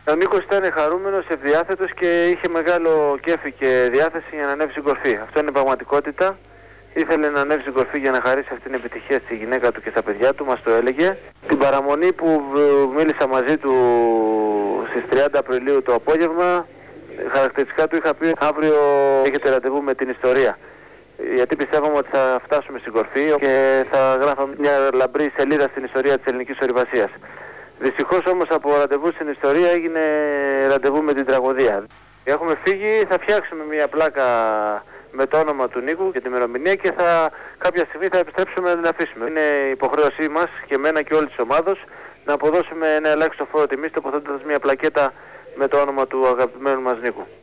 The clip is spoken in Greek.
Ο Νίκος ήταν χαρούμενος, ευδιάθετος και είχε μεγάλο κέφι και διάθεση για να ανέβει στην κορφή. Αυτό είναι πραγματικότητα. Ήθελε να ανέβει στην κορφή για να χαρίσει αυτή την επιτυχία στη γυναίκα του και στα παιδιά του, μας το έλεγε. Την παραμονή που μίλησα μαζί του στις 30 Απριλίου το απόγευμα, χαρακτηριστικά του είχα πει αύριο έχετε ραντεβού με την ιστορία. Γιατί πιστεύαμε ότι θα φτάσουμε στην κορφή και θα γράφαμε μια λαμπρή σελίδα στην ιστορία της ελληνικής ορειβασίας. Δυστυχώς όμως από ραντεβού στην ιστορία έγινε ραντεβού με την τραγωδία. Έχουμε φύγει, θα φτιάξουμε μια πλάκα με το όνομα του Νίκου και την ημερομηνία και κάποια στιγμή θα επιστρέψουμε να την αφήσουμε. Είναι υποχρέωσή μας και εμένα και όλη της ομάδος να αποδώσουμε ένα ελάχιστο φόρο τιμής τοποθετώντας μια πλακέτα με το όνομα του αγαπημένου μας Νίκου.